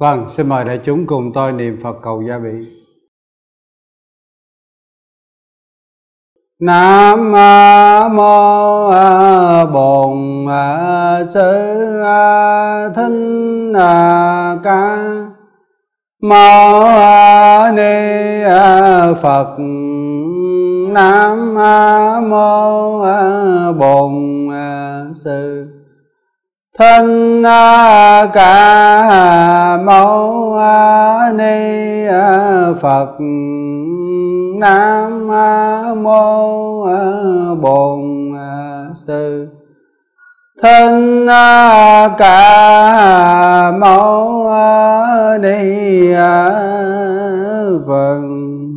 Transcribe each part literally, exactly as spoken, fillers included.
Vâng, xin mời đại chúng cùng tôi niệm Phật cầu gia bị. Nam mô Bổn Sư Thích Ca Mâu Ni Phật. Nam mô Bổn Sư Thích Ca Mâu Ni Phật. Nam mô Bổn Sư Thích Ca Mâu Ni Phật.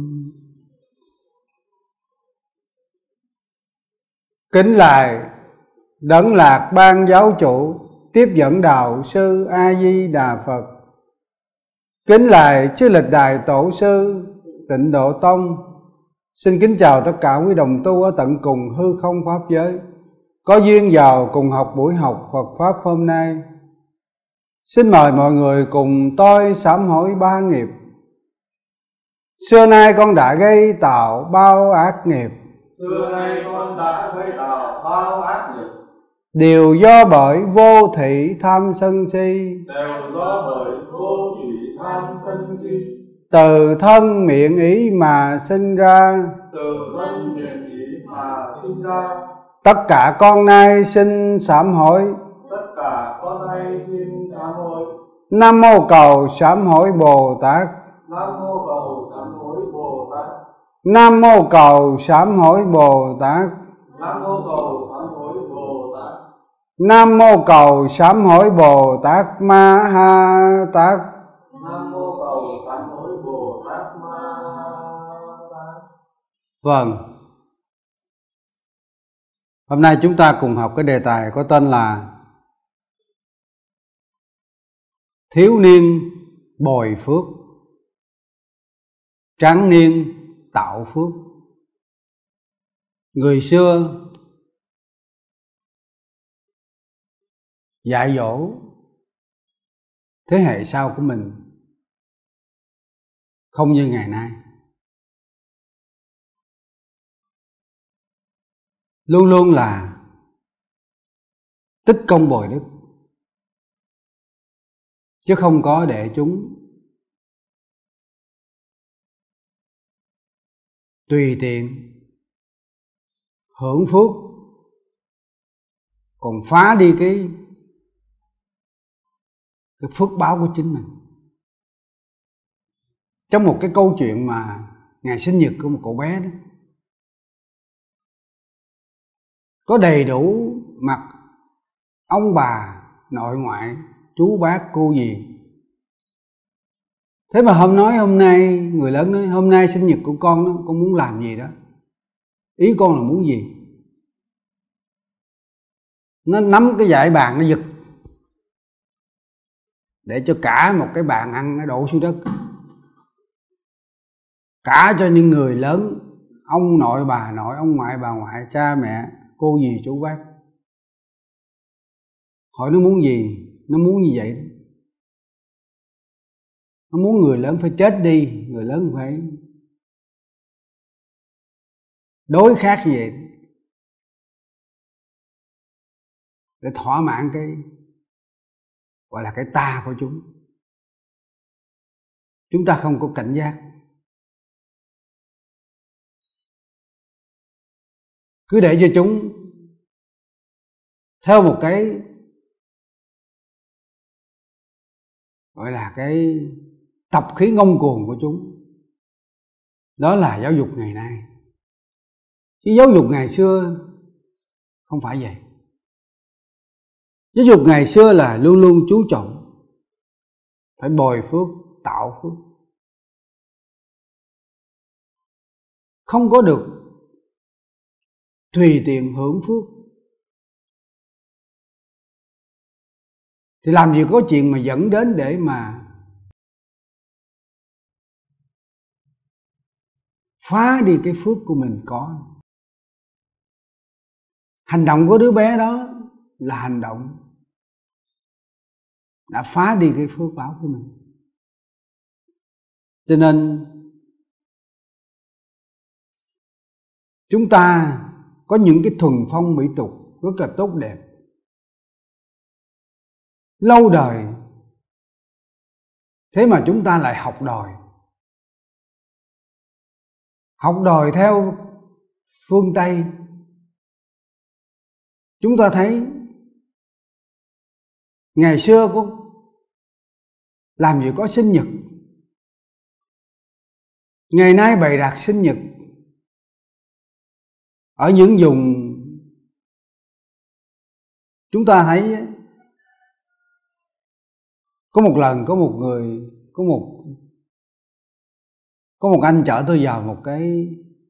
Kính lạy Đấng Lạc Ban Giáo Chủ, tiếp dẫn đạo sư A Di Đà Phật. Kính lạy chư lịch đại tổ sư Tịnh Độ Tông. Xin kính chào tất cả quý đồng tu ở tận cùng hư không pháp giới, có duyên vào cùng học buổi học Phật pháp hôm nay. Xin mời mọi người cùng tôi sám hối ba nghiệp. Xưa nay con đã gây tạo bao ác nghiệp. Xưa nay con đã gây tạo bao ác nghiệp. Đều do bởi vô thị tham sân si. Đều do bởi vô thị tham sân si. Từ thân miệng ý mà sinh ra. Từ thân miệng ý mà sinh ra. Tất cả con nay xin sám hối. Tất cả con nay xin sám hối. Nam mô cầu sám hối Bồ Tát. Nam mô cầu sám hối Bồ Tát. Nam mô cầu sám hối Bồ Tát. Nam mô cầu sám hối Bồ Tát. Nam mô cầu sám hối Bồ Tát Ma Ha Tát. Nam mô cầu sám hối Bồ Tát Ma Tát. Vâng. Hôm nay chúng ta cùng học cái đề tài có tên là thiếu niên bồi phước, tráng niên tạo phước. Người xưa dạy dỗ thế hệ sau của mình không như ngày nay. Luôn luôn là tích công bồi đức, chứ không có để chúng tùy tiện hưởng phước, còn phá đi cái cái phước báo của chính mình. Trong một cái câu chuyện mà ngày sinh nhật của một cậu bé đó, có đầy đủ mặt ông bà, nội ngoại, chú bác, cô dì. Thế mà hôm nói hôm nay, người lớn nói hôm nay sinh nhật của con đó, con muốn làm gì đó. Ý con là muốn gì? Nó nắm cái dải bàn nó giật, để cho cả một cái bàn ăn nó đổ xuống đất. Cả cho những người lớn, ông nội bà nội, ông ngoại bà ngoại, cha mẹ, cô dì chú bác. Hỏi nó muốn gì? Nó muốn như vậy đó. Nó muốn người lớn phải chết đi, người lớn phải đối khác như vậy để thỏa mãn cái gọi là cái ta của chúng. Chúng ta không có cảnh giác, cứ để cho chúng theo một cái gọi là cái tập khí ngông cuồng của chúng. Đó là giáo dục ngày nay. Chứ giáo dục ngày xưa không phải vậy. Giáo dục ngày xưa là luôn luôn chú trọng phải bồi phước, tạo phước. Không có được tùy tiện hưởng phước. Thì làm gì có chuyện mà dẫn đến để mà phá đi cái phước của mình có. Hành động của đứa bé đó là hành động đã phá đi cái phước báo của mình. Cho nên chúng ta có những cái thuần phong mỹ tục rất là tốt đẹp, lâu đời, thế mà chúng ta lại học đòi học đòi theo phương Tây. Chúng ta thấy ngày xưa có làm gì có sinh nhật, ngày nay bày đặt sinh nhật. Ở những vùng chúng ta thấy, có một lần có một người có một có một anh chở tôi vào một cái,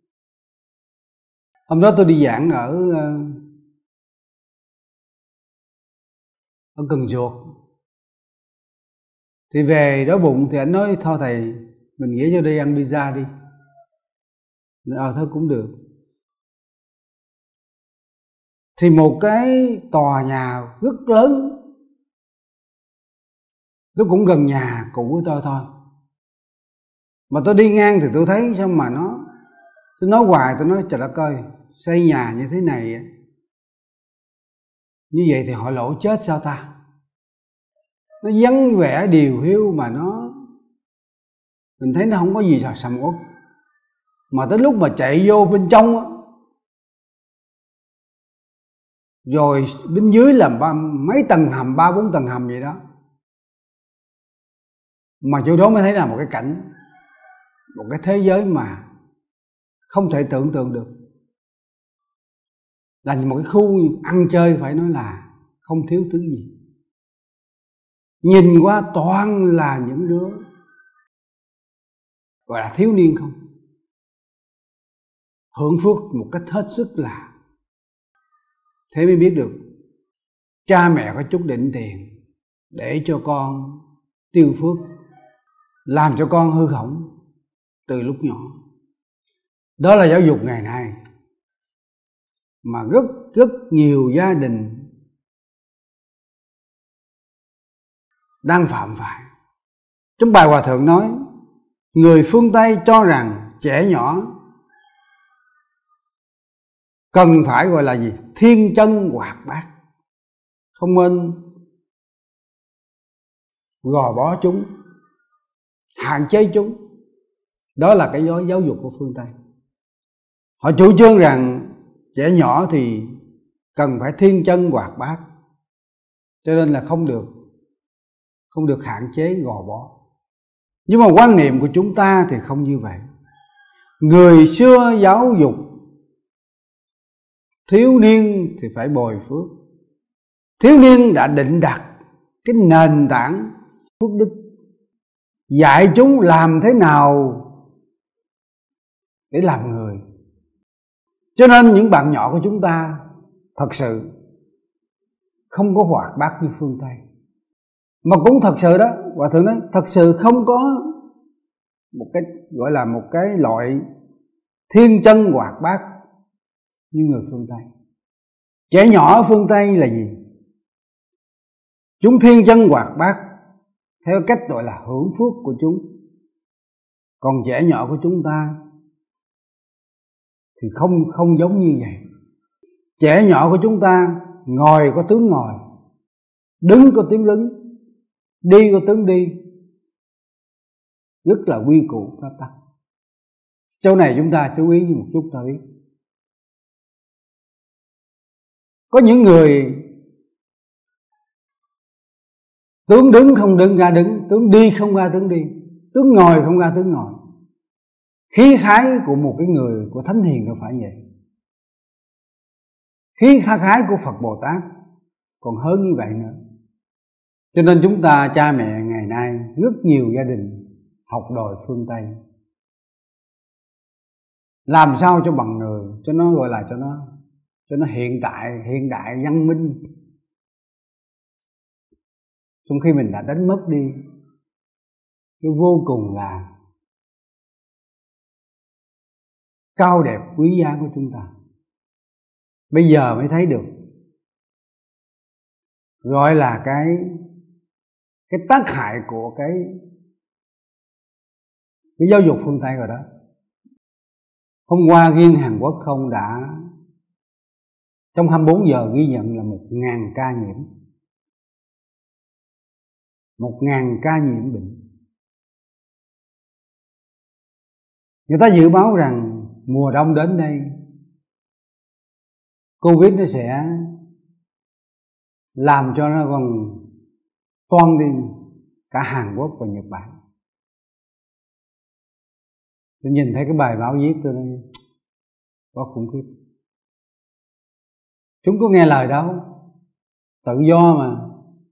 hôm đó tôi đi giảng ở ở Cần Duộc, thì về đói bụng thì anh nói thôi thầy mình nghĩ cho đi ăn pizza đi. Ờ thôi cũng được. Thì một cái tòa nhà rất lớn, nó cũng gần nhà cũ của tôi thôi, mà tôi đi ngang thì tôi thấy sao mà nó, tôi nói hoài, tôi nói trời đất ơi, xây nhà như thế này, như vậy thì họ lỗ chết sao ta. Nó vắng vẻ điều hiu mà nó, mình thấy nó không có gì sầm uất, mà tới lúc mà chạy vô bên trong á, rồi bên dưới là ba, mấy tầng hầm, ba bốn tầng hầm vậy đó, mà chỗ đó mới thấy là một cái cảnh, một cái thế giới mà không thể tưởng tượng được. Là một cái khu ăn chơi phải nói là không thiếu thứ gì. Nhìn qua toàn là những đứa gọi là thiếu niên không, hưởng phước một cách hết sức là. Thế mới biết được cha mẹ có chút đỉnh tiền để cho con tiêu phước, làm cho con hư hỏng từ lúc nhỏ. Đó là giáo dục ngày nay mà rất rất nhiều gia đình đang phạm phải. Trong bài Hòa Thượng nói, người phương Tây cho rằng trẻ nhỏ cần phải gọi là gì? Thiên chân hoạt bát, không nên gò bó chúng, hạn chế chúng. Đó là cái giáo dục của phương Tây. Họ chủ trương rằng trẻ nhỏ thì cần phải thiên chân hoạt bát, cho nên là không được không được hạn chế gò bó. Nhưng mà quan niệm của chúng ta thì không như vậy. Người xưa giáo dục thiếu niên thì phải bồi phước. Thiếu niên đã định đặt cái nền tảng phước đức, dạy chúng làm thế nào để làm người. Cho nên những bạn nhỏ của chúng ta thật sự không có hoạt bát như phương Tây. Mà cũng thật sự đó, Hòa Thượng nói, thật sự không có một cái gọi là một cái loại thiên chân hoạt bát như người phương Tây. Trẻ nhỏ ở phương Tây là gì? Chúng thiên chân hoạt bát theo cách gọi là hưởng phước của chúng. Còn trẻ nhỏ của chúng ta thì không không giống như vậy. Trẻ nhỏ của chúng ta ngồi có tướng ngồi, đứng có tiếng đứng, đi có tướng đi, rất là quy củ pháp tắc. Chỗ này chúng ta chú ý một chút ta biết. Có những người tướng đứng không đứng ra đứng, tướng đi không ra tướng đi, tướng ngồi không ra tướng ngồi. Khí khái của một cái người của thánh hiền đâu phải vậy. Khí khái của Phật Bồ Tát còn hơn như vậy nữa. Cho nên chúng ta cha mẹ ngày nay rất nhiều gia đình học đòi phương Tây, làm sao cho bằng người, cho nó gọi là cho nó cho nó hiện tại, hiện đại văn minh, trong khi mình đã đánh mất đi cái vô cùng là cao đẹp quý giá của chúng ta. Bây giờ mới thấy được gọi là cái cái tác hại của cái cái giáo dục phương Tây rồi đó. Hôm qua riêng Hàn Quốc không đã trong hai mươi bốn giờ ghi nhận là một ngàn ca nhiễm, một ngàn ca nhiễm bệnh. Người ta dự báo rằng mùa đông đến đây, Covid nó sẽ làm cho nó còn toan đi cả Hàn Quốc và Nhật Bản. Tôi nhìn thấy cái bài báo viết tôi nói quá khủng khiếp. Chúng có nghe lời đâu, tự do mà.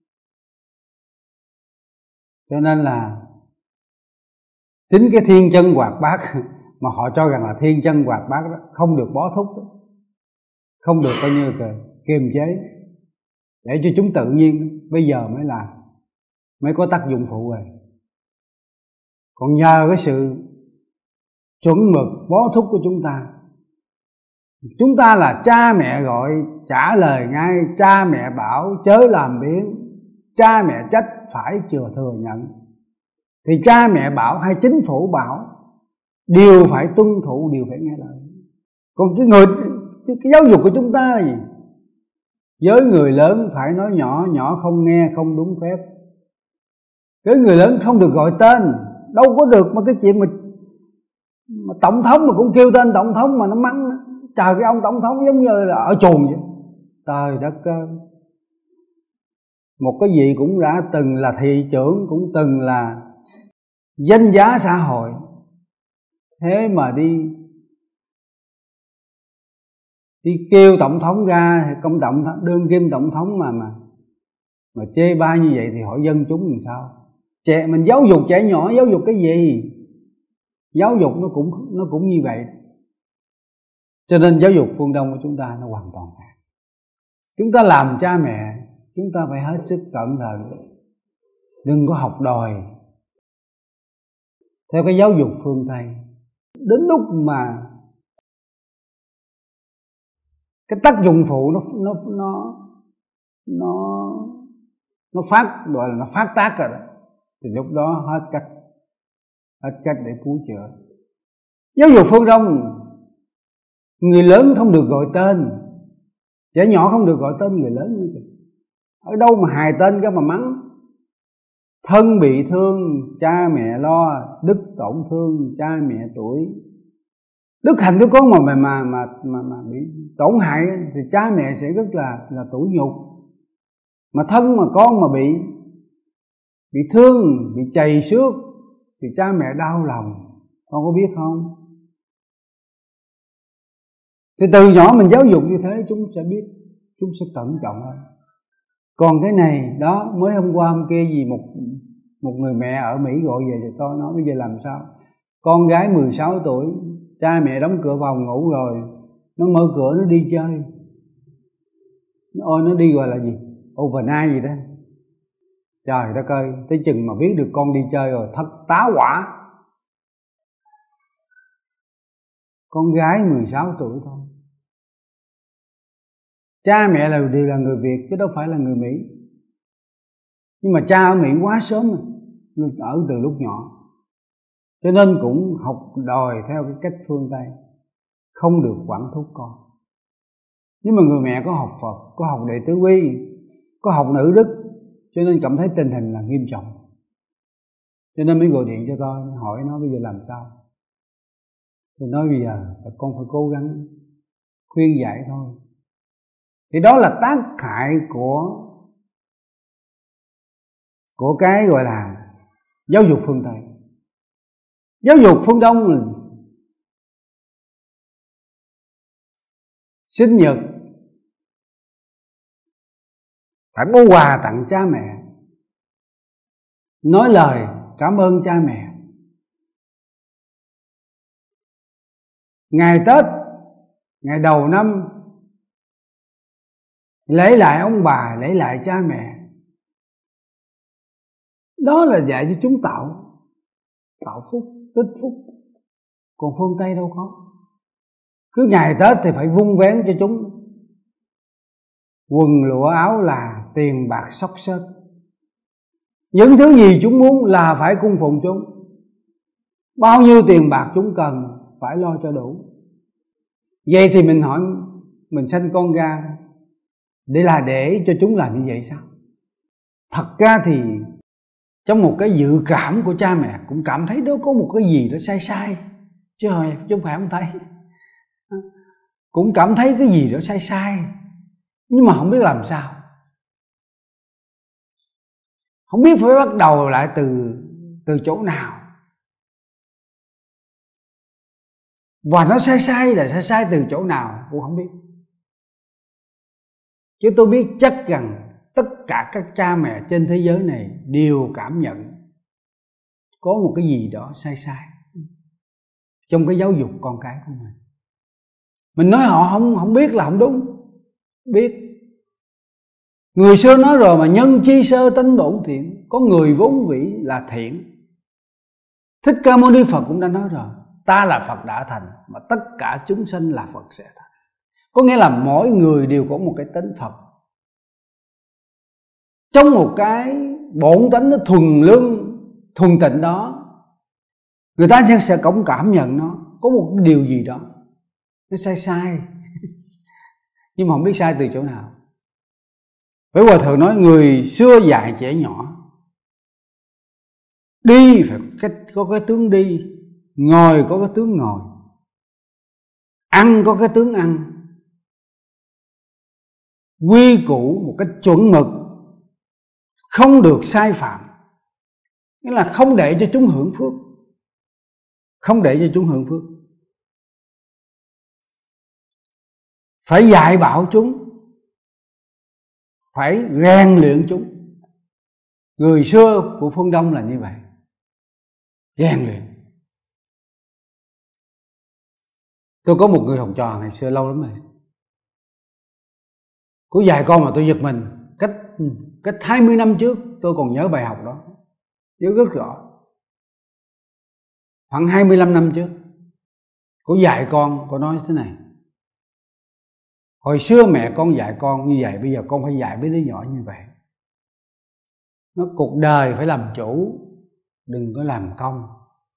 Cho nên là chính cái thiên chân hoạt bát mà họ cho rằng là thiên chân hoạt bát đó không được bó thúc đó, không được coi như kiềm chế, để cho chúng tự nhiên bây giờ mới là mới có tác dụng phụ rồi. Còn nhờ cái sự chuẩn mực bó thúc của chúng ta, chúng ta là cha mẹ gọi trả lời ngay, cha mẹ bảo chớ làm biếng, cha mẹ trách phải chừa thừa nhận. Thì cha mẹ bảo hay chính phủ bảo đều phải tuân thủ, đều phải nghe lời. Còn cái người cái giáo dục của chúng ta là gì? Với người lớn phải nói nhỏ, nhỏ không nghe không đúng phép. Với người lớn không được gọi tên. Đâu có được mà cái chuyện mà, mà tổng thống mà cũng kêu tên tổng thống mà nó mắng. Trời, cái ông tổng thống giống như là ở chuồng vậy. Trời đất ơi. Một cái gì cũng đã từng là thị trưởng, cũng từng là danh giá xã hội, thế mà đi đi kêu tổng thống ra, công tổng đương kim tổng thống mà mà mà chê bai như vậy thì hỏi dân chúng làm sao? Trẻ mình giáo dục trẻ nhỏ, giáo dục cái gì? Giáo dục nó cũng nó cũng như vậy. Cho nên giáo dục phương Đông của chúng ta nó hoàn toàn khác. Chúng ta làm cha mẹ, chúng ta phải hết sức cẩn thận, đừng có học đòi theo cái giáo dục phương Tây. Đến lúc mà cái tác dụng phụ nó nó nó nó nó phát gọi là nó phát tác rồi đó, thì lúc đó hết cách hết cách để cứu chữa. Giáo dục phương Đông, người lớn không được gọi tên, trẻ nhỏ không được gọi tên người lớn như vậy. Ở đâu mà hài tên cái mà mắng. Thân bị thương cha mẹ lo, đức tổn thương cha mẹ tuổi. Đức hạnh của con mà mà mà mà mà, mà bị tổn hại thì cha mẹ sẽ rất là là tủi nhục. Mà thân mà con mà bị bị thương, bị chày xước thì cha mẹ đau lòng. Con có biết không? Thì từ nhỏ mình giáo dục như thế, chúng sẽ biết, chúng sẽ cẩn trọng hơn. Còn cái này đó, mới hôm qua hôm kia gì một một người mẹ ở Mỹ gọi về cho tôi nói bây giờ làm sao? Con gái mười sáu tuổi, cha mẹ đóng cửa phòng ngủ rồi, nó mở cửa nó đi chơi. Ôi nó đi gọi là gì? Overnight gì đó. Trời đất ơi, tới chừng mà biết được con đi chơi rồi thất tá hỏa. Con gái mười sáu tuổi thôi. Cha mẹ là đều là người Việt chứ đâu phải là người Mỹ. Nhưng mà cha ở Mỹ quá sớm rồi, ở từ lúc nhỏ. Cho nên cũng học đòi theo cái cách phương Tây, không được quản thúc con. Nhưng mà người mẹ có học Phật, có học Đệ Tử Quy, có học nữ đức, cho nên cảm thấy tình hình là nghiêm trọng. Cho nên mới gọi điện cho tôi, hỏi nó bây giờ làm sao. Tôi nói bây giờ con phải cố gắng khuyên giải thôi. Thì đó là tác hại của của cái gọi là giáo dục phương Tây. Giáo dục phương Đông là sinh nhật phải bố quà tặng cha mẹ, nói lời cảm ơn cha mẹ. Ngày Tết, ngày đầu năm, lễ lại ông bà, lễ lại cha mẹ. Đó là dạy cho chúng tạo tạo phúc, tích phúc. Còn phương Tây đâu có. Cứ ngày Tết thì phải vung vén cho chúng quần lụa áo là, tiền bạc xốc xếch. Những thứ gì chúng muốn là phải cung phụng chúng. bao nhiêu tiền bạc chúng cần phải lo cho đủ. Vậy thì mình hỏi, mình sanh con ra để là để cho chúng làm như vậy sao? Thật ra thì trong một cái dự cảm của cha mẹ cũng cảm thấy đó có một cái gì đó sai sai, chứ không phải không thấy, cũng cảm thấy cái gì đó sai sai, nhưng mà không biết làm sao, không biết phải bắt đầu lại từ từ chỗ nào. Và nó sai sai là sai sai từ chỗ nào cũng không biết. Chứ tôi biết chắc rằng tất cả các cha mẹ trên thế giới này đều cảm nhận có một cái gì đó sai sai trong cái giáo dục con cái của mình. Mình nói họ không không biết là không đúng, biết. Người xưa nói rồi mà, nhân chi sơ tánh bổn thiện, có người vốn vĩ là thiện. Thích Ca Mâu Ni Phật cũng đã nói rồi, ta là Phật đã thành mà tất cả chúng sanh là Phật sẽ thành. Có nghĩa là mỗi người đều có một cái tánh Phật, trong một cái bổn tánh nó thuần lương thuần tịnh đó, người ta sẽ, sẽ cũng cảm nhận nó có một cái điều gì đó nó sai sai nhưng mà không biết sai từ chỗ nào. Với Hòa Thượng nói, người xưa dạy trẻ nhỏ đi phải có cái, có cái tướng đi, ngồi có cái tướng ngồi, ăn có cái tướng ăn, quy củ một cách chuẩn mực, không được sai phạm. Nghĩa là không để cho chúng hưởng phước, không để cho chúng hưởng phước. Phải dạy bảo chúng, phải rèn luyện chúng. Người xưa của phương Đông là như vậy, rèn luyện. Tôi có một người học trò ngày xưa lâu lắm rồi, cô dạy con mà tôi giật mình. Cách cách hai mươi năm trước tôi còn nhớ bài học đó, nhớ rất rõ. Khoảng hai mươi lăm năm trước, cô dạy con, cô nói thế này: hồi xưa mẹ con dạy con như vậy, bây giờ con phải dạy với đứa nhỏ như vậy. Nó cuộc đời phải làm chủ, đừng có làm công.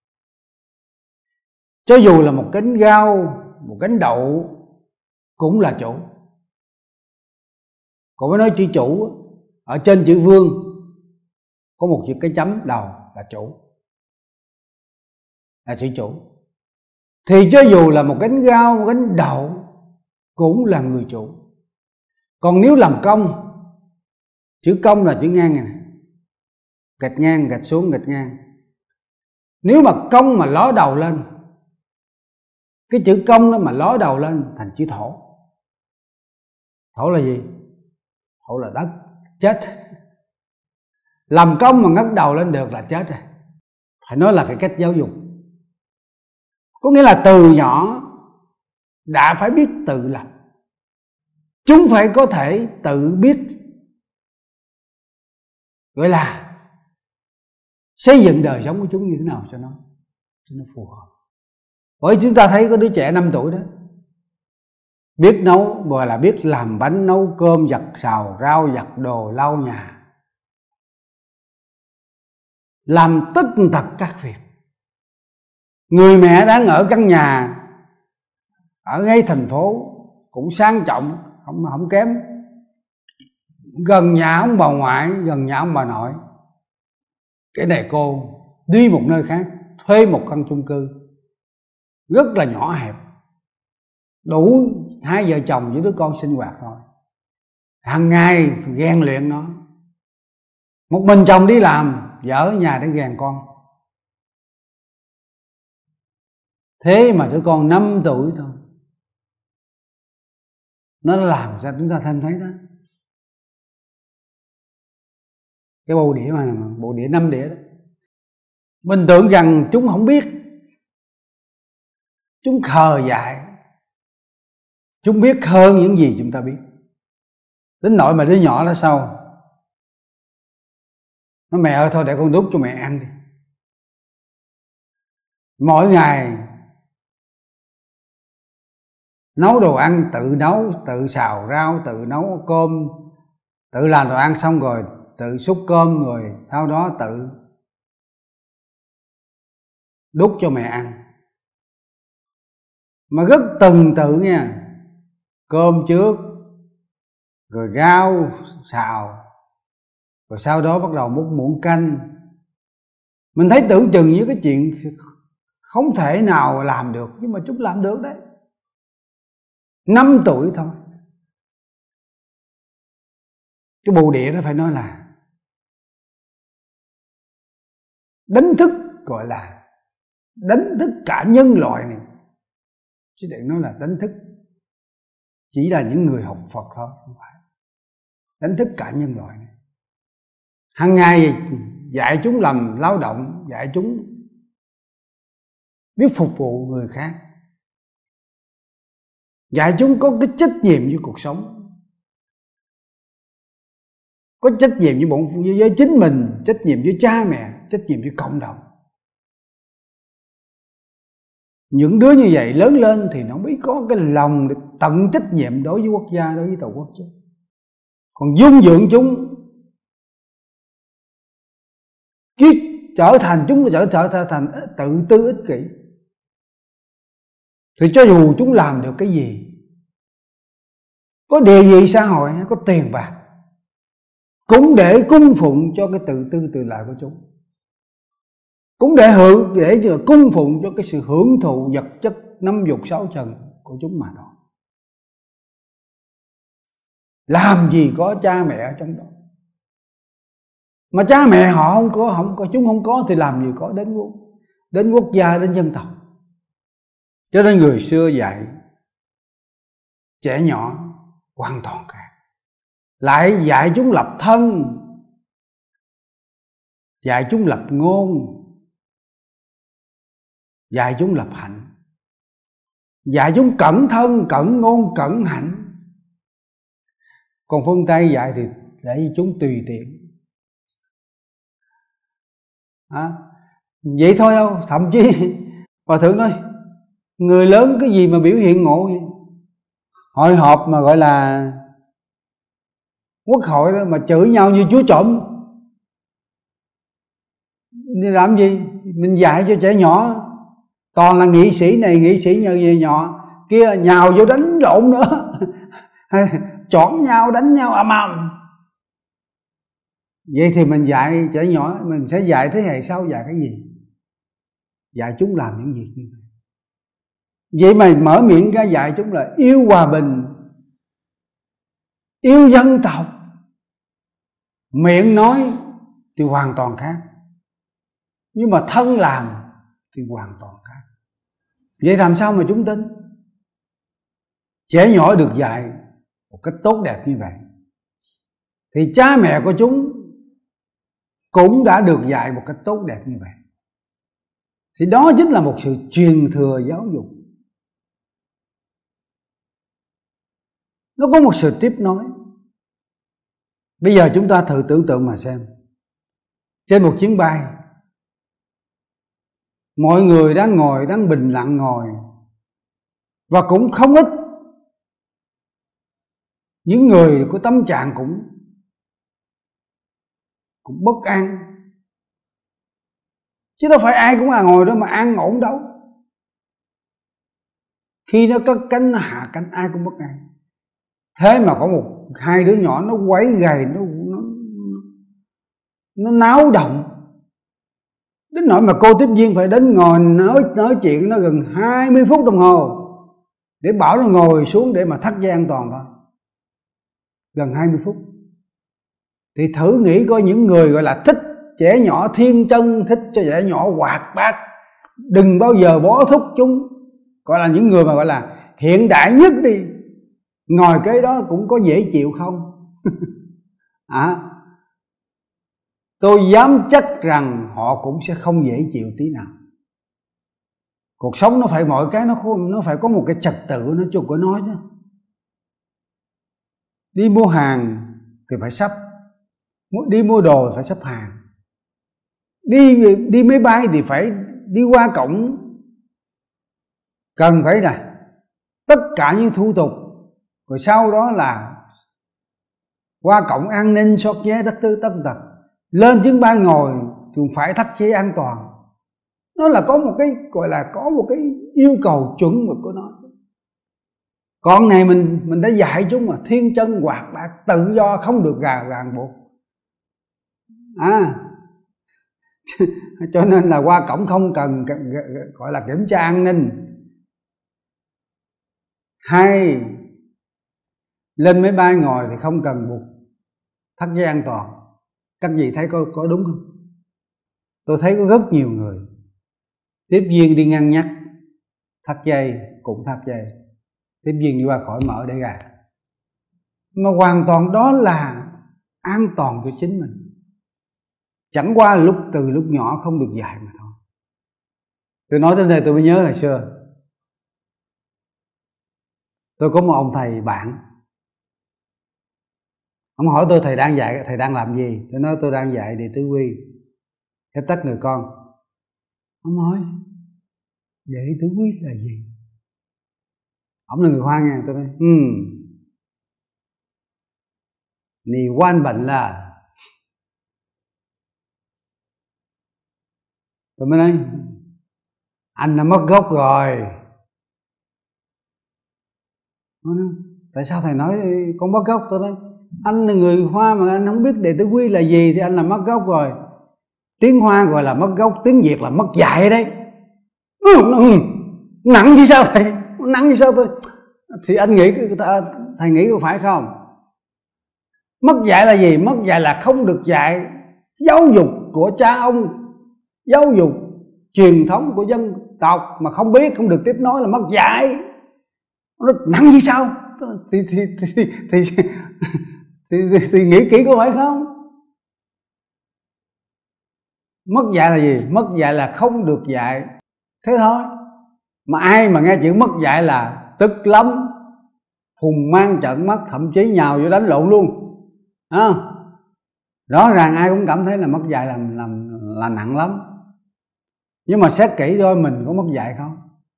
Cho dù là một cánh rau, một cánh đậu cũng là chủ. Còn mới nói chữ chủ, ở trên chữ vương có một chữ cái chấm đầu là chủ, là chữ chủ. Thì cho dù là một cánh rau, một cánh đậu cũng là người chủ. Còn nếu làm công, chữ công là chữ ngang này, gạch ngang, gạch xuống, gạch ngang. Nếu mà công mà ló đầu lên, cái chữ công đó mà ló đầu lên thành chữ thổ. Thổ là gì? Thổ là đất, chết. Làm công mà ngóc đầu lên được là chết rồi. Phải nói là cái cách giáo dục. Có nghĩa là từ nhỏ đã phải biết tự lập. Chúng phải có thể tự biết, gọi là xây dựng đời sống của chúng như thế nào cho nó cho nó phù hợp. Bởi chúng ta thấy có đứa trẻ năm tuổi đó, biết nấu, gọi là biết làm bánh, nấu cơm, giặt xào rau, giặt đồ, lau nhà, làm tất tật các việc. Người mẹ đang ở căn nhà ở ngay thành phố cũng sang trọng, không không kém, gần nhà ông bà ngoại, gần nhà ông bà nội. Cái này cô đi một nơi khác, thuê một căn chung cư rất là nhỏ hẹp, đủ hai vợ chồng với đứa con sinh hoạt thôi. Hàng ngày rèn luyện nó. Một mình chồng đi làm, vợ ở nhà để rèn con. Thế mà đứa con năm tuổi thôi, nó làm cho chúng ta thêm thấy đó. Cái bộ đĩa mà, bộ đĩa năm đĩa đó, mình tưởng rằng chúng không biết, chúng khờ dại, chúng biết hơn những gì chúng ta biết. Đến nỗi mà đứa nhỏ đó sau nó: mẹ ơi thôi để con đút cho mẹ ăn đi. Mỗi ngày nấu đồ ăn, tự nấu, tự xào rau, tự nấu cơm, tự làm đồ ăn xong rồi tự xúc cơm, rồi sau đó tự đút cho mẹ ăn. Mà rất từng tự nha. Cơm trước, rồi rau xào, rồi sau đó bắt đầu một muỗng canh. Mình thấy tưởng chừng như cái chuyện không thể nào làm được, nhưng mà chúng làm được đấy. Năm tuổi thôi. Cái bồ địa đó phải nói là đánh thức, gọi là đánh thức cả nhân loại này, chứ đừng nói là đánh thức chỉ là những người học Phật thôi, không phải. Đánh thức cả nhân loại này. Hàng ngày dạy chúng làm lao động, dạy chúng biết phục vụ người khác, dạy chúng có cái trách nhiệm với cuộc sống, có trách nhiệm với bọn với chính mình, trách nhiệm với cha mẹ, trách nhiệm với cộng đồng. Những đứa như vậy lớn lên thì nó mới có cái lòng để tận trách nhiệm đối với quốc gia, đối với tổ quốc chứ. Còn dung dưỡng chúng, cái trở thành chúng trở trở thành tự tư ích kỷ, thì cho dù chúng làm được cái gì, có địa vị xã hội, có tiền bạc, cũng để cung phụng cho cái tự tư tự lợi của chúng, cũng để hưởng, để cung phụng cho cái sự hưởng thụ vật chất năm dục sáu trần của chúng mà thôi. Làm gì có cha mẹ ở trong đó. Mà cha mẹ họ không có, không có chúng không có thì làm gì có đến quốc, đến quốc gia, đến dân tộc. Cho nên người xưa dạy trẻ nhỏ hoàn toàn khác. Lại dạy chúng lập thân, dạy chúng lập ngôn, dạy chúng lập hạnh, dạy chúng cẩn thân, cẩn ngôn, cẩn hạnh. Còn phương Tây dạy thì để chúng tùy tiện. À, vậy thôi đâu. Thậm chí Hòa Thượng nói người lớn cái gì mà biểu hiện ngộ vậy? Hội họp mà gọi là quốc hội đó mà chửi nhau như chúa trộm, đi làm gì? Mình dạy cho trẻ nhỏ toàn là nghị sĩ này nghị sĩ nhờ gì nhỏ kia nhào vô đánh lộn nữa chọn nhau đánh nhau ầm ầm. Vậy thì mình dạy trẻ nhỏ, mình sẽ dạy thế hệ sau dạy cái gì? Dạy chúng làm những việc như vậy. Vậy mà mở miệng ra dạy chúng là yêu hòa bình, yêu dân tộc. Miệng nói thì hoàn toàn khác, nhưng mà thân làm thì hoàn toàn khác. Vậy làm sao mà chúng tin? Trẻ nhỏ được dạy một cách tốt đẹp như vậy thì cha mẹ của chúng cũng đã được dạy một cách tốt đẹp như vậy. Thì đó chính là một sự truyền thừa giáo dục. Nó có một sự tiếp nối. Bây giờ chúng ta thử tưởng tượng mà xem. Trên một chuyến bay, mọi người đang ngồi, đang bình lặng ngồi, và cũng không ít những người có tâm trạng cũng cũng bất an. Chứ đâu phải ai cũng là ngồi đó mà an ổn đâu. Khi nó cất cánh, nó hạ cánh, ai cũng bất an. Thế mà có một hai đứa nhỏ nó quấy gầy, nó nó nó náo động đến nỗi mà cô tiếp viên phải đến ngồi nói nói chuyện nó gần hai mươi phút đồng hồ để bảo nó ngồi xuống để mà thắt dây an toàn thôi. Gần hai mươi phút. Thì thử nghĩ coi những người gọi là thích trẻ nhỏ thiên chân, thích cho trẻ nhỏ hoạt bát, đừng bao giờ bó thúc chúng, gọi là những người mà gọi là hiện đại nhất đi, ngồi cái đó cũng có dễ chịu không? À, tôi dám chắc rằng họ cũng sẽ không dễ chịu tí nào. Cuộc sống nó phải mọi cái nó nó phải có một cái trật tự, nó chung của nó chứ. Đi mua hàng thì phải sắp, đi mua đồ thì phải sắp hàng, đi đi máy bay thì phải đi qua cổng, cần phải là tất cả những thủ tục, rồi sau đó là qua cổng an ninh soát vé tất tư tất tật, lên chuyến bay ngồi thì phải thắt dây an toàn. Nó là có một cái gọi là có một cái yêu cầu chuẩn mực của nó. Còn này mình mình đã dạy chúng mà thiên chân hoạt bát, tự do, không được gà ràng buộc. À cho nên là qua cổng không cần gọi là kiểm tra an ninh. Hay lên máy bay ngồi thì không cần buộc thắt dây an toàn. Các vị thấy có, có đúng không? Tôi thấy có rất nhiều người tiếp viên đi ngăn nhắc thắt dây cũng thắt dây, tiếp viên đi qua khỏi mở để gà. Mà hoàn toàn đó là an toàn cho chính mình. Chẳng qua lúc từ lúc nhỏ không được dạy mà thôi. Tôi nói đến đây tôi mới nhớ hồi xưa tôi có một ông thầy bạn. Ông hỏi tôi thầy đang dạy, thầy đang làm gì? Tôi nói tôi đang dạy Đệ Tứ Quy, phép tắc người con. Ông hỏi Đệ Tứ Quy là gì? Ông là người Hoa nghe. Tôi nói hmm. Nì quan bệnh là. Tôi mới nói anh đã mất gốc rồi. Nói, tại sao thầy nói con mất gốc? Tôi nói anh là người Hoa mà anh không biết Đệ Tứ Quy là gì thì anh là mất gốc rồi. Tiếng Hoa gọi là mất gốc, tiếng Việt là mất dạy đấy. Ừ, ừ, nặng như sao thầy? Nặng như sao tôi? Thì anh nghĩ thầy nghĩ có phải không? Mất dạy là gì? Mất dạy là không được dạy giáo dục của cha ông, giáo dục truyền thống của dân tộc mà không biết, không được tiếp nối là mất dạy. Nó nặng như sao? Thì thì thì thì, thì, thì, thì, thì, thì nghĩ kỹ có phải không? Mất dạy là gì? Mất dạy là không được dạy, thế thôi. Mà ai mà nghe chữ mất dạy là tức lắm, hùng mang trợn mắt, thậm chí nhào vô đánh lộn luôn. À, rõ ràng ai cũng cảm thấy là mất dạy là, là, là nặng lắm. Nhưng mà xét kỹ thôi, mình có mất dạy không?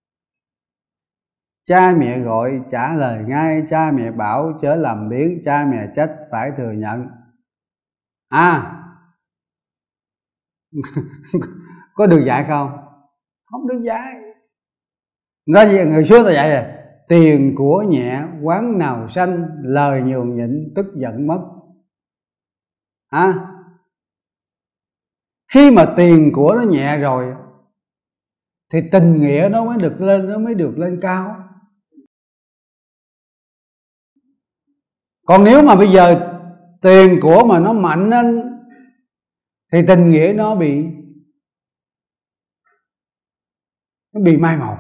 Cha mẹ gọi trả lời ngay, cha mẹ bảo chớ làm biếng, cha mẹ trách phải thừa nhận. À có được dạy không? Không được dạy. Người, người xưa ta dạy là tiền của nhẹ quán nào sanh, lời nhường nhịn tức giận mất. À, khi mà tiền của nó nhẹ rồi thì tình nghĩa nó mới được lên, nó mới được lên cao. Còn nếu mà bây giờ tiền của mà nó mạnh lên thì tình nghĩa nó bị nó bị mai một.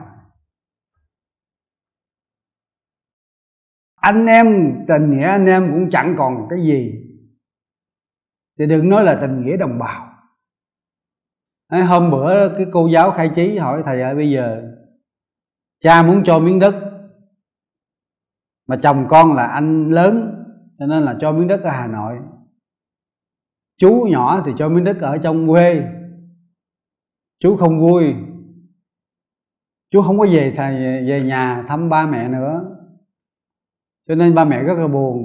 Anh em, tình nghĩa anh em cũng chẳng còn cái gì, thì đừng nói là tình nghĩa đồng bào. Hôm bữa cái cô giáo khai trí hỏi thầy ơi, bây giờ cha muốn cho miếng đất mà chồng con là anh lớn, cho nên là cho miếng đất ở Hà Nội, chú nhỏ thì cho miếng đất ở trong quê. Chú không vui, chú không có về thầy về nhà thăm ba mẹ nữa, cho nên ba mẹ rất là buồn.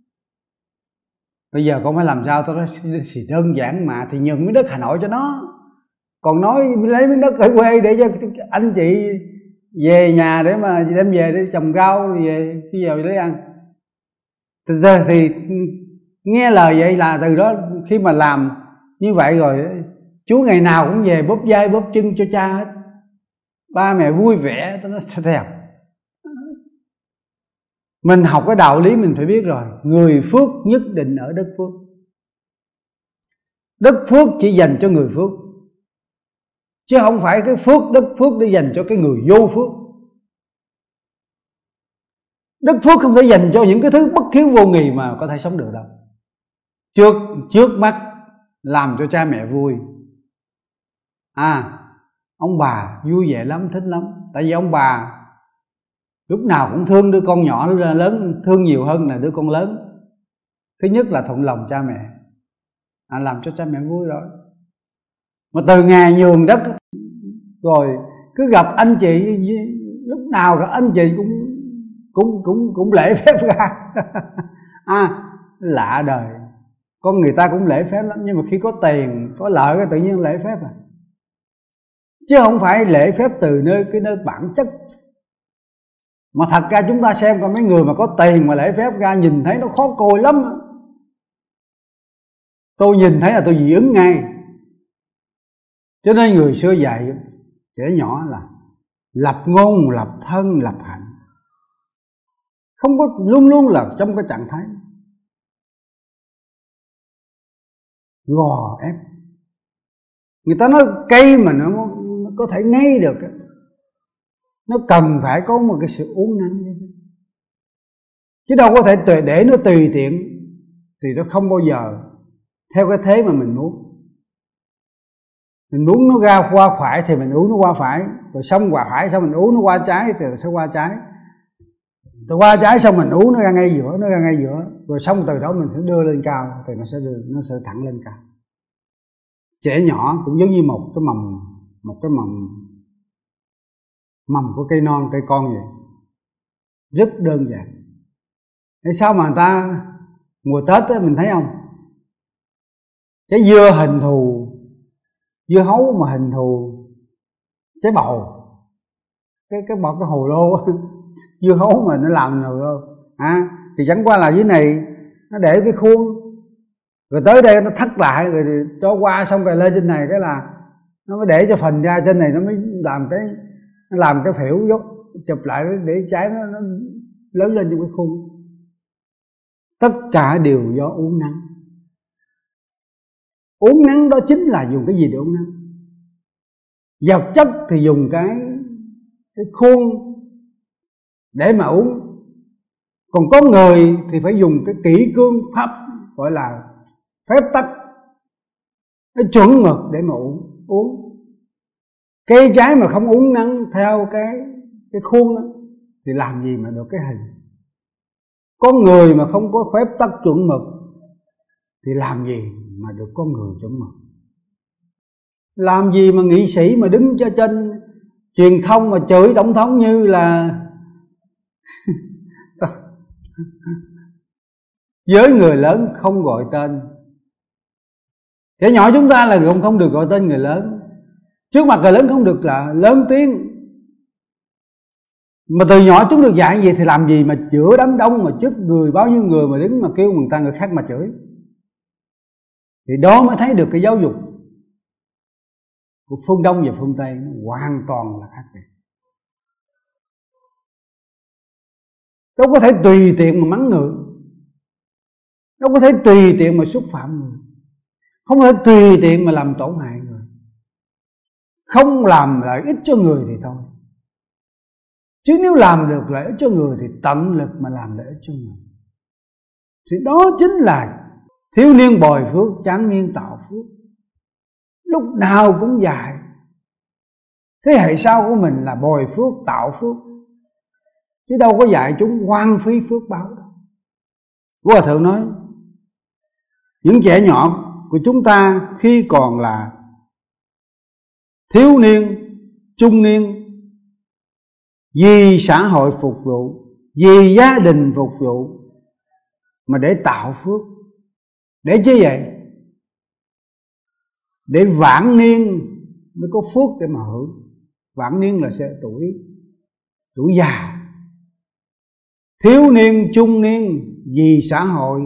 Bây giờ con phải làm sao? Tôi nói thì đơn giản mà, thì nhường miếng đất Hà Nội cho nó. Còn nói lấy miếng đất ở quê để cho anh chị về nhà để mà đem về để trồng rau về khi giờ lấy ăn. Thì, thì nghe lời vậy là từ đó khi mà làm như vậy rồi, chú ngày nào cũng về bóp vai bóp chân cho cha hết. Ba mẹ vui vẻ, tôi nói theo. Mình học cái đạo lý mình phải biết rồi, người phước nhất định ở đất phước. Đất phước chỉ dành cho người phước, chứ không phải cái phước đất phước để dành cho cái người vô phước. Đất phước không thể dành cho những cái thứ bất hiếu vô nghị mà có thể sống được đâu. Trước trước mắt làm cho cha mẹ vui. À, ông bà vui vẻ lắm, thích lắm. Tại vì ông bà lúc nào cũng thương đứa con nhỏ lớn, thương nhiều hơn là đứa con lớn. Thứ nhất là thuận lòng cha mẹ, à, làm cho cha mẹ vui rồi. Mà từ ngày nhường đất rồi cứ gặp anh chị, lúc nào gặp anh chị cũng cũng cũng cũng lễ phép ra. À, lạ đời, con người ta cũng lễ phép lắm, nhưng mà khi có tiền có lợi cái tự nhiên lễ phép à. chứ không phải lễ phép từ nơi cái nơi bản chất. Mà thật ra chúng ta xem coi mấy người mà có tiền mà lễ phép ra nhìn thấy nó khó coi lắm. Tôi nhìn thấy là tôi dị ứng ngay. Cho nên người xưa dạy trẻ nhỏ là lập ngôn, lập thân, lập hạnh, không có luôn luôn là trong cái trạng thái gò ép. Người ta nói cây mà nó, nó có thể ngay được, nó cần phải có một cái sự uốn nắn, chứ đâu có thể để nó tùy tiện thì nó không bao giờ theo cái thế mà mình muốn. Mình muốn nó ra qua phải thì mình uống nó qua phải, rồi xong qua phải xong mình uống nó qua trái thì nó sẽ qua trái, từ qua trái xong mình uống nó ra ngay giữa, nó ra ngay giữa, rồi xong từ đó mình sẽ đưa lên cao thì nó sẽ đưa, nó sẽ thẳng lên cao. Trẻ nhỏ cũng giống như một cái mầm, một cái mầm mầm của cây non, cây con vậy, rất đơn giản. Thế sao mà người ta mùa Tết ấy, mình thấy không, trái dưa hình thù, dưa hấu mà hình thù trái bầu, cái cái bọt cái hồ lô dưa hấu mà nó làm hồ lô à, thì chẳng qua là dưới này nó để cái khuôn, rồi tới đây nó thắt lại rồi cho qua xong rồi lên trên này cái là nó mới để cho phần ra trên này, nó mới làm cái nó làm cái phễu dốc chụp lại để trái nó, nó lớn lên trong cái khuôn. Tất cả đều do uốn nắn. Uốn nắn đó chính là dùng cái gì để uốn nắn? Vật chất thì dùng cái cái khuôn để mà uốn, còn có người thì phải dùng cái kỷ cương pháp gọi là phép tắc, cái chuẩn mực để mà uốn. uốn. Cây trái mà không uốn nắn theo cái cái khuôn đó, thì làm gì mà được cái hình. Có người mà không có phép tắc chuẩn mực thì làm gì mà được con người chuẩn mực. Làm gì mà nghị sĩ mà đứng cho trên truyền thông mà chửi tổng thống như là với người lớn không gọi tên. Trẻ nhỏ chúng ta là không, không được gọi tên người lớn, trước mặt người lớn không được là lớn tiếng. Mà từ nhỏ chúng được dạy gì thì làm gì mà giữa đám đông mà trước người bao nhiêu người mà đứng mà kêu người ta người khác mà chửi. Thì đó mới thấy được cái giáo dục của phương Đông và phương Tây nó hoàn toàn là khác biệt. Đâu có thể tùy tiện mà mắng người, đâu có thể tùy tiện mà xúc phạm người, không thể tùy tiện mà làm tổn hại người. Không làm lợi ích cho người thì thôi, chứ nếu làm được lợi ích cho người thì tận lực mà làm lợi ích cho người. Thì đó chính là thiếu niên bồi phước, tráng niên tạo phước. Lúc nào cũng dạy thế hệ sau của mình là bồi phước, tạo phước, chứ đâu có dạy chúng hoang phí phước báo đâu. Vua Hòa Thượng nói những trẻ nhỏ của chúng ta khi còn là thiếu niên, trung niên, vì xã hội phục vụ, vì gia đình phục vụ mà để tạo phước. Để chứ vậy? Để vãn niên mới có phước để mà hưởng. Vãn niên là sẽ tuổi tuổi già. Thiếu niên, trung niên vì xã hội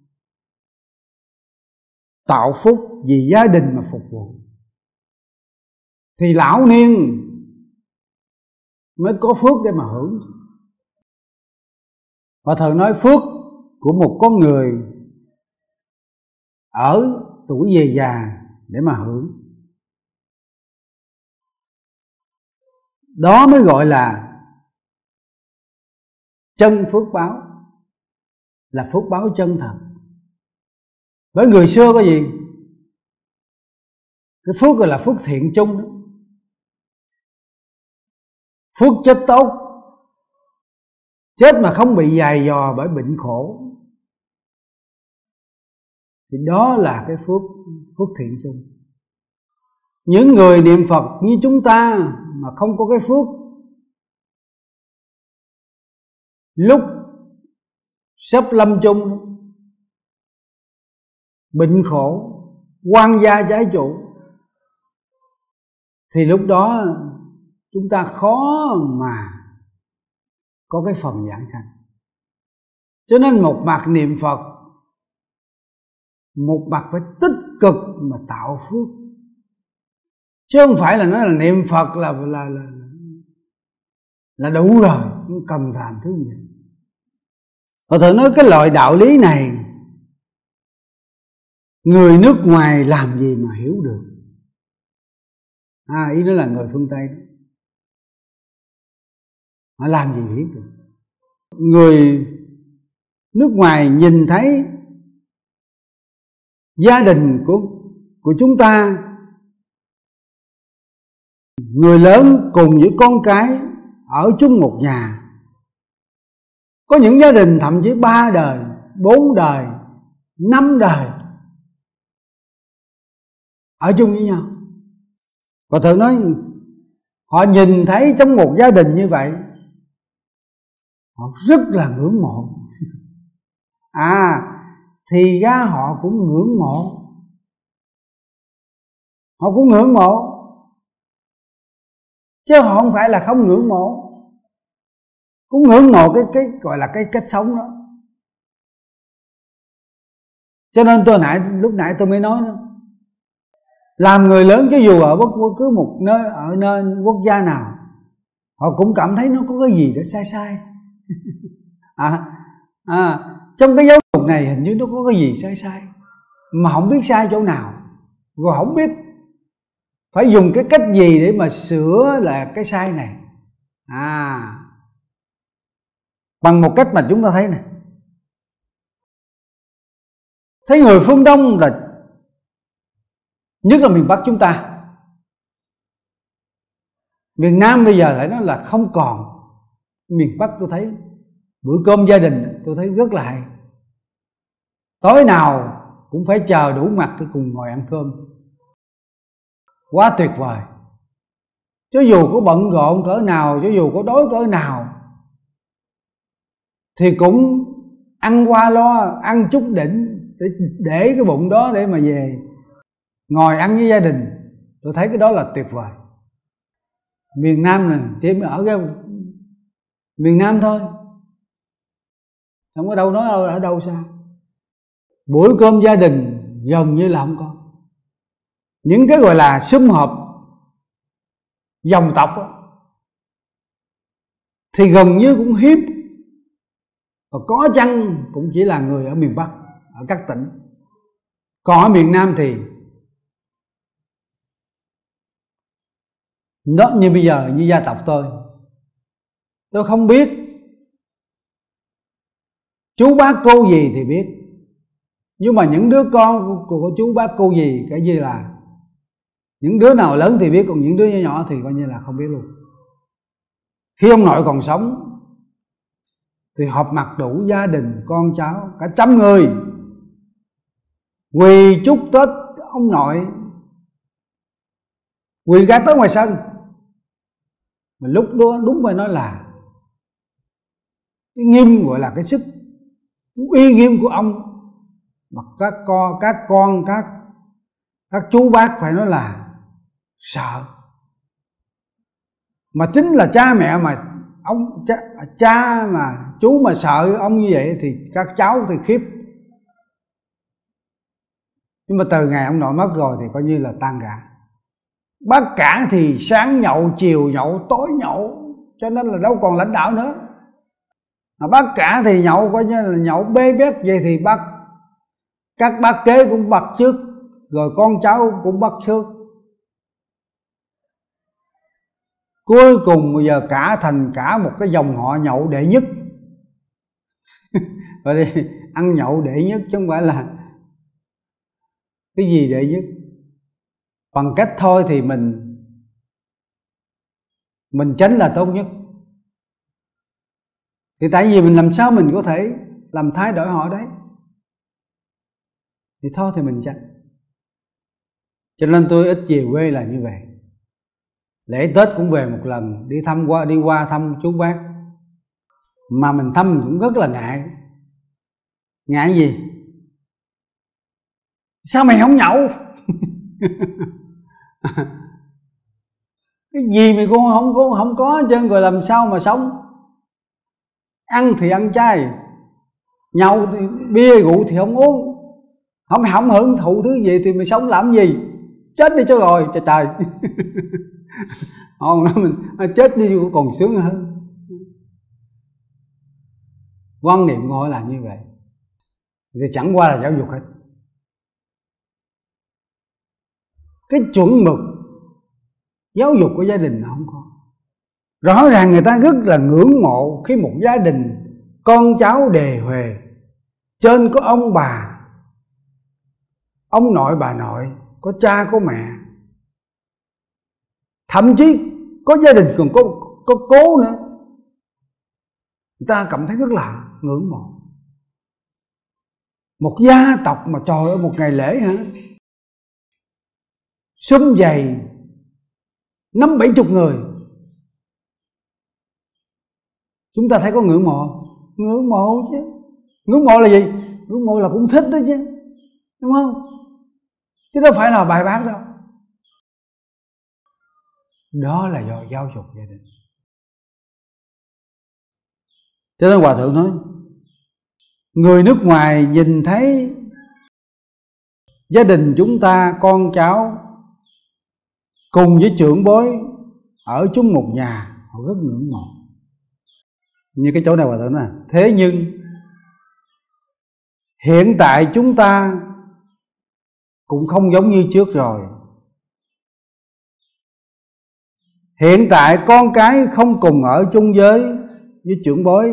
tạo phúc, vì gia đình mà phục vụ, thì lão niên mới có phước để mà hưởng. Và Thượng nói phước của một con người ở tuổi về già để mà hưởng, đó mới gọi là chân phước báo, là phước báo chân thật. Bởi người xưa có gì? Cái phước gọi là phước thiện chung đó. Phước chết tốt, chết mà không bị dày dò bởi bệnh khổ, thì đó là cái phước phước thiện chung. Những người niệm Phật như chúng ta mà không có cái phước, lúc sắp lâm chung, bệnh khổ, oan gia trái chủ, thì lúc đó chúng ta khó mà có cái phần giảng sanh. Cho nên một mặt niệm Phật, một mặt phải tích cực mà tạo phước, chứ không phải là nói là niệm Phật là là là, là đủ rồi, không cần làm thứ gì. Họ thường nói cái loại đạo lý này người nước ngoài làm gì mà hiểu được. À, ý nó là người phương Tây đó. Họ làm gì hiểu được. Người nước ngoài nhìn thấy gia đình của, của chúng ta, người lớn cùng với con cái ở chung một nhà. Có những gia đình thậm chí ba đời, bốn đời, năm đời ở chung với nhau. Và thường nói họ nhìn thấy trong một gia đình như vậy, họ rất là ngưỡng mộ. À, thì ra họ cũng ngưỡng mộ. Họ cũng ngưỡng mộ, chứ họ không phải là không ngưỡng mộ. Cũng ngưỡng mộ cái cái gọi là cái cách sống đó. Cho nên tôi nãy lúc nãy tôi mới nói đó, làm người lớn chứ dù ở bất cứ một nơi, ở nơi quốc gia nào, họ cũng cảm thấy nó có cái gì đó sai sai. à, à, trong cái giáo dục này hình như nó có cái gì sai sai, mà không biết sai chỗ nào, rồi không biết phải dùng cái cách gì để mà sửa lại cái sai này. À, bằng một cách mà chúng ta thấy này, thấy người phương Đông là, nhất là miền Bắc chúng ta, miền Nam bây giờ phải nói là không còn. Miền Bắc tôi thấy bữa cơm gia đình tôi thấy rất là hay, tối nào cũng phải chờ đủ mặt để cùng ngồi ăn cơm, quá tuyệt vời. Chứ dù có bận rộn cỡ nào, chứ dù có đói cỡ nào, thì cũng ăn qua lo, ăn chút đỉnh để, để cái bụng đó để mà về ngồi ăn với gia đình. Tôi thấy cái đó là tuyệt vời. Miền Nam này chỉ mới ở cái miền Nam thôi, không có đâu nói ở, ở đâu xa. Buổi cơm gia đình gần như là không có. Những cái gọi là sum họp dòng tộc đó, thì gần như cũng hiếm, và có chăng cũng chỉ là người ở miền Bắc, ở các tỉnh. Còn ở miền Nam thì nó như bây giờ, như gia tộc tôi tôi không biết chú bác cô gì thì biết, nhưng mà những đứa con của, của chú bác cô gì cái gì là những đứa nào lớn thì biết, còn những đứa nhỏ nhỏ thì coi như là không biết luôn. Khi ông nội còn sống thì họp mặt đủ gia đình, con cháu cả trăm người quỳ chúc Tết ông nội, quỳ ra tới ngoài sân. Mà lúc đó đúng phải nói là cái nghiêm, gọi là cái sức uy nghiêm của ông, mà các con các con các các chú bác phải nói là sợ. Mà chính là cha mẹ mà ông cha, cha mà chú mà sợ ông như vậy thì các cháu thì khiếp. Nhưng mà từ ngày ông nội mất rồi thì coi như là tan rã. Bác cả thì sáng nhậu, chiều nhậu, tối nhậu, cho nên là đâu còn lãnh đạo nữa. Mà bác cả thì nhậu coi như là nhậu bê bết, vậy thì bác các bác kế cũng bắt trước, rồi con cháu cũng bắt trước. Cuối cùng bây giờ cả thành cả một cái dòng họ nhậu đệ nhất. Rồi đi ăn nhậu đệ nhất, chứ không phải là cái gì đệ nhất. Bằng cách thôi thì mình mình tránh là tốt nhất. Thì tại vì mình làm sao mình có thể làm thay đổi họ đấy, thì thôi thì mình tránh. Cho nên tôi ít về quê là như vậy. Lễ Tết cũng về một lần, đi thăm qua đi qua thăm chú bác. Mà mình thăm mình cũng rất là ngại. Ngại gì? Sao mày không nhậu? Cái gì mà con không có không có hết trơn, rồi làm sao mà sống? Ăn thì ăn chay, nhậu thì bia rượu thì không uống, không không hưởng thụ thứ gì thì mình sống làm gì? Chết đi cho rồi, trời trời. Không nói mình chết đi còn sướng hơn. Quan niệm ngồi là như vậy thì chẳng qua là giáo dục hết. Cái chuẩn mực giáo dục của gia đình là không có. Rõ ràng người ta rất là ngưỡng mộ khi một gia đình con cháu đề huề, trên có ông bà, ông nội bà nội, có cha có mẹ, thậm chí có gia đình còn có, có cố nữa, người ta cảm thấy rất là ngưỡng mộ. Một gia tộc mà trời ơi, một ngày lễ hả, sum vầy năm bảy chục người, chúng ta thấy có ngưỡng mộ. Ngưỡng mộ chứ, ngưỡng mộ là gì? Ngưỡng mộ là cũng thích đó chứ, đúng không? Chứ đâu phải là bài bác đâu. Đó là do giáo dục gia đình. Cho nên Hòa Thượng nói, người nước ngoài nhìn thấy gia đình chúng ta, con cháu cùng với trưởng bối ở chung một nhà, họ rất ngưỡng mộ. Như cái chỗ này Hòa Thượng nói, thế nhưng hiện tại chúng ta cũng không giống như trước rồi. Hiện tại con cái không cùng ở chung với với trưởng bối,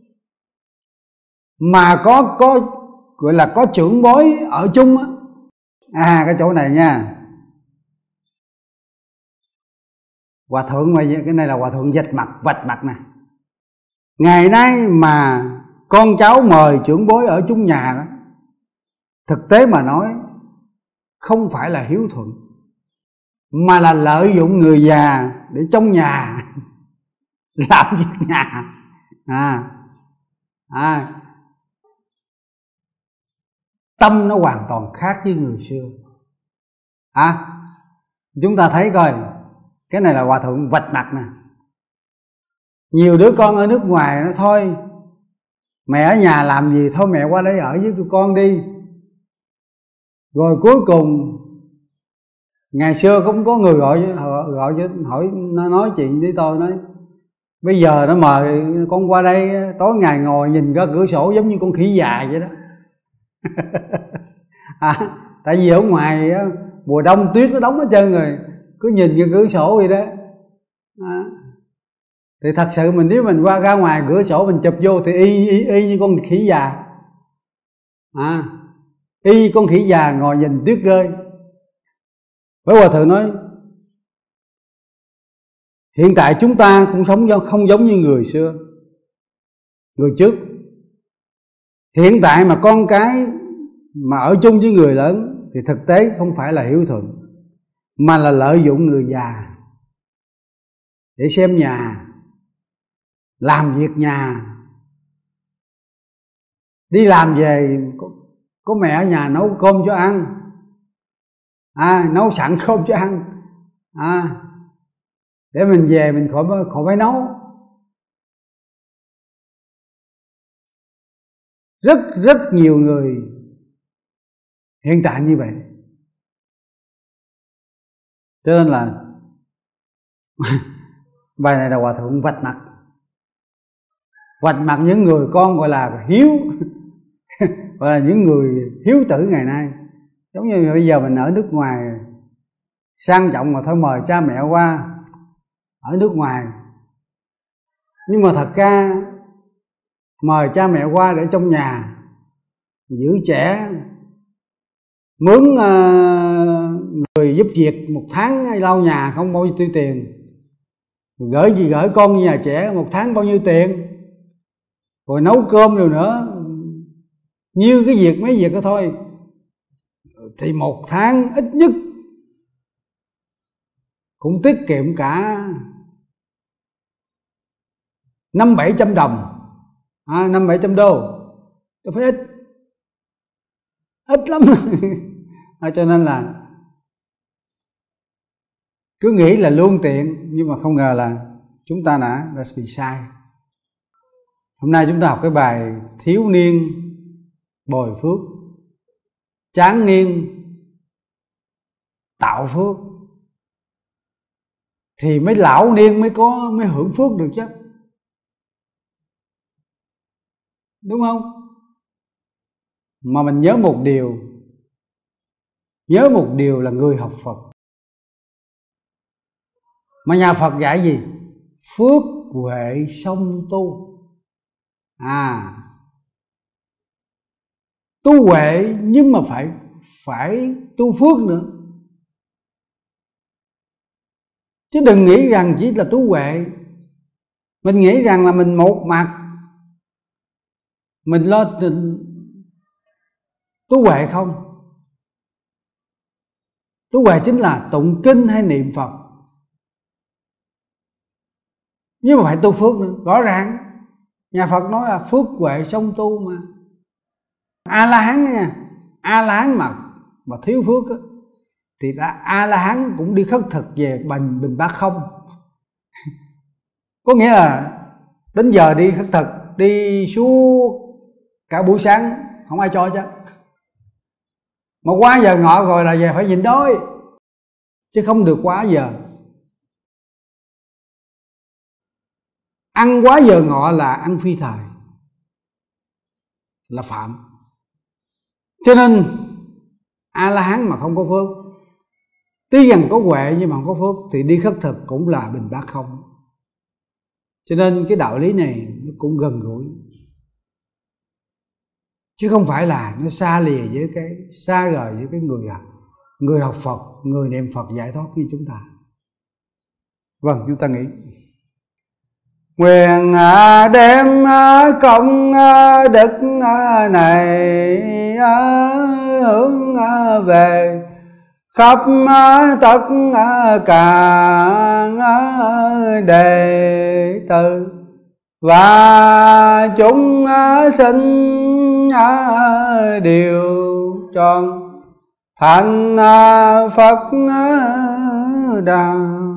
mà có có gọi là có trưởng bối ở chung á. À cái chỗ này nha, Hòa Thượng mà cái này là Hòa Thượng vạch mặt vạch mặt nè. Ngày nay mà con cháu mời trưởng bối ở chung nhà đó, thực tế mà nói không phải là hiếu thuận, mà là lợi dụng người già để trong nhà làm việc nhà. À, à, tâm nó hoàn toàn khác với người xưa. À, chúng ta thấy coi, cái này là Hòa Thượng vạch mặt nè. Nhiều đứa con ở nước ngoài nó thôi, mẹ ở nhà làm gì, thôi mẹ qua đây ở với tụi con đi. Rồi cuối cùng ngày xưa cũng có người gọi gọi cho hỏi, nó nói chuyện với tôi, nói bây giờ nó mời con qua đây tối ngày ngồi nhìn ra cửa sổ giống như con khỉ già vậy đó. À, tại vì ở ngoài mùa đông tuyết nó đóng hết trơn rồi, cứ nhìn cái cửa sổ vậy đó. À, thì thật sự mình nếu mình qua ra ngoài cửa sổ mình chụp vô thì y y, y như con khỉ già. À, y như con khỉ già ngồi nhìn tuyết rơi. Với Hòa Thượng nói, hiện tại chúng ta cũng sống không giống như người xưa, người trước. Hiện tại mà con cái mà ở chung với người lớn thì thực tế không phải là hiếu thuận, mà là lợi dụng người già để xem nhà, làm việc nhà. Đi làm về có, có mẹ ở nhà nấu cơm cho ăn, à, nấu sẵn cơm cho ăn, à, để mình về mình khỏi khỏi phải nấu. Rất rất nhiều người hiện tại như vậy. Cho nên là bài này là Hòa Thượng vạch mặt, vạch mặt những người con gọi là hiếu, gọi là những người hiếu tử ngày nay. Giống như bây giờ mình ở nước ngoài sang trọng mà thôi mời cha mẹ qua ở nước ngoài, nhưng mà thật ra mời cha mẹ qua để trong nhà giữ trẻ, mướn uh, người giúp việc một tháng hay lau nhà không bao nhiêu tiền, gửi gì gửi con nhà trẻ một tháng bao nhiêu tiền, rồi nấu cơm rồi nữa, như cái việc mấy việc đó thôi, thì một tháng ít nhất cũng tiết kiệm cả năm bảy trăm đồng, à, năm bảy trăm đô, tôi phải ít, ít lắm. À, cho nên là cứ nghĩ là lương tiện, nhưng mà không ngờ là chúng ta đã, đã bị sai. Hôm nay chúng ta học cái bài thiếu niên bồi phước, tráng niên tạo phước, thì mấy lão niên mới có mới hưởng phước được chứ, đúng không? Mà mình nhớ một điều, nhớ một điều là người học Phật, mà nhà Phật dạy gì? Phước huệ song tu. À, tu huệ nhưng mà phải phải tu phước nữa, chứ đừng nghĩ rằng chỉ là tu huệ. Mình nghĩ rằng là mình một mặt mình lo tu huệ không. Tu huệ chính là tụng kinh hay niệm Phật, nhưng mà phải tu phước nữa. Rõ ràng nhà Phật nói là phước huệ song tu mà. A La Hán nha, A La Hán mà mà thiếu phước á, thì đã A La Hán cũng đi khất thực về bình bình bát không. Có nghĩa là đến giờ đi khất thực, đi suốt cả buổi sáng không ai cho chứ, mà quá giờ ngọ rồi là về phải nhịn đói, chứ không được quá giờ. Ăn quá giờ ngọ là ăn phi thời, là phạm. Cho nên A La Hán mà không có phước, tuy rằng có huệ nhưng mà không có phước, thì đi khất thực cũng là bình bát không. Cho nên cái đạo lý này nó cũng gần gũi, chứ không phải là nó xa lìa với cái xa rời với cái người người học Phật, người niệm Phật giải thoát như chúng ta. Vâng, chúng ta nghĩ nguyện đem công đức này hướng về khắp tất cả đệ tử và chúng sinh đều tròn thành Phật đạo.